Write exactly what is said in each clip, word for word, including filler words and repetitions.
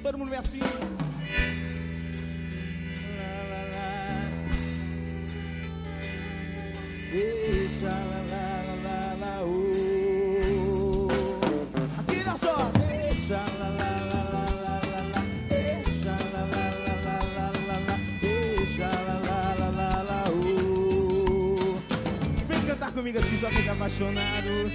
Todo mundo vem assim. Deixa lá, lá, lá, lá, lá, oh. Aqui na só. Deixa lá, lá, lá, lá, lá, lá, deixa lá, lá, lá, lá, lá, lá, lá, deixa lá, lá, lá, lá, lá, oh. Vem cantar comigo assim, só fica apaixonado.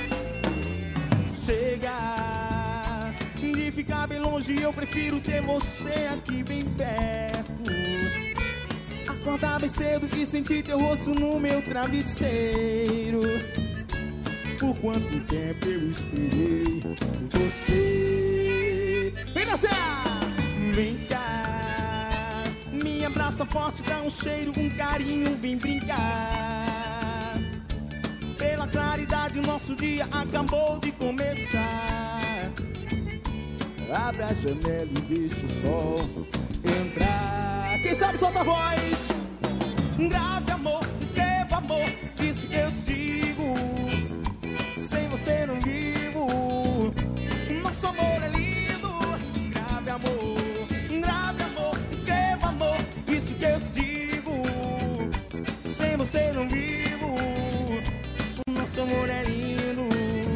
Chega de ficar bem longe, eu prefiro ter você aqui bem perto. Acordar bem cedo e sentir teu rosto no meu travesseiro. Por quanto tempo eu esperei por você. Vem dançar! Vem cá, me abraça forte, dá um cheiro, um carinho, vem brincar. Pela claridade o nosso dia acabou de começar. Abra a janela e deixa o sol entrar. Quem sabe solta a voz. Grave amor, escreva amor, isso que eu te digo. Sem você não vivo. Nosso amor é lindo. Grave amor, grave amor, escreva amor, isso que eu te digo. Sem você não vivo. Nosso amor é lindo.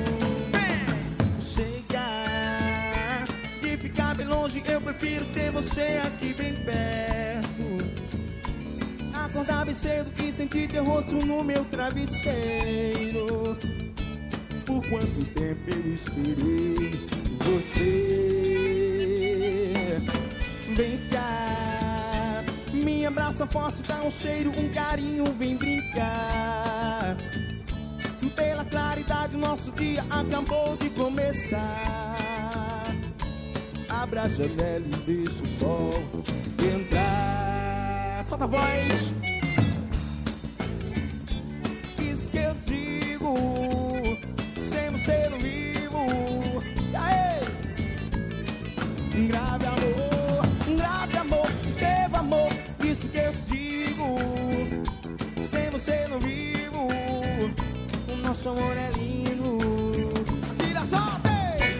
Chega de ficar bem longe, eu prefiro ter você aqui bem perto. Acordar bem cedo e sentir teu rosto no meu travesseiro. Por quanto tempo eu esperei você. Vem cá, me abraça forte, dá um cheiro, um carinho, vem brincar. Pela claridade o nosso dia acabou de começar. Abra a janela e deixa o sol entrar. Solta a voz. Isso que eu digo. Sem você não vivo. E aí? Grave amor, grave amor, escreva amor, isso que eu digo. Sem você não vivo. O nosso amor é lindo. Tira, solta!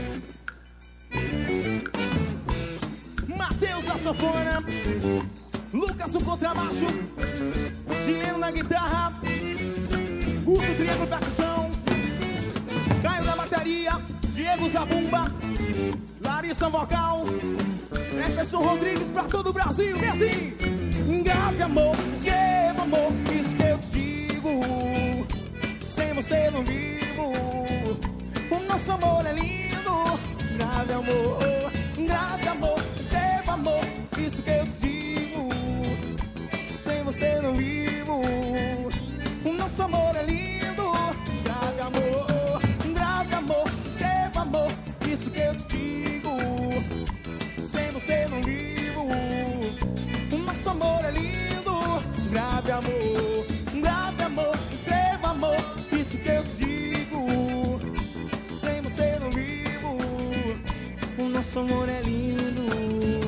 Matheus da sanfona, Lucas no contrabaixo, Gileno na guitarra, Guto Triângulo percussão, Caio na bateria, Diego Zabumba, Larissa vocal, Jefferson Rodrigues pra todo o Brasil. Vem assim! Grave amor, escreva amor, isso que eu te digo. Sem você não vivo. O nosso amor é lindo. Grave amor, grave amor, escreva amor, isso que eu te digo. Sem você não vivo. O nosso amor é lindo. Grave amor, grave amor, escreva amor, isso que eu te digo. Sem você não vivo. O nosso amor é lindo. Grave amor, grave amor, escreva amor, isso que eu te digo. Sem você não vivo. O nosso amor é lindo.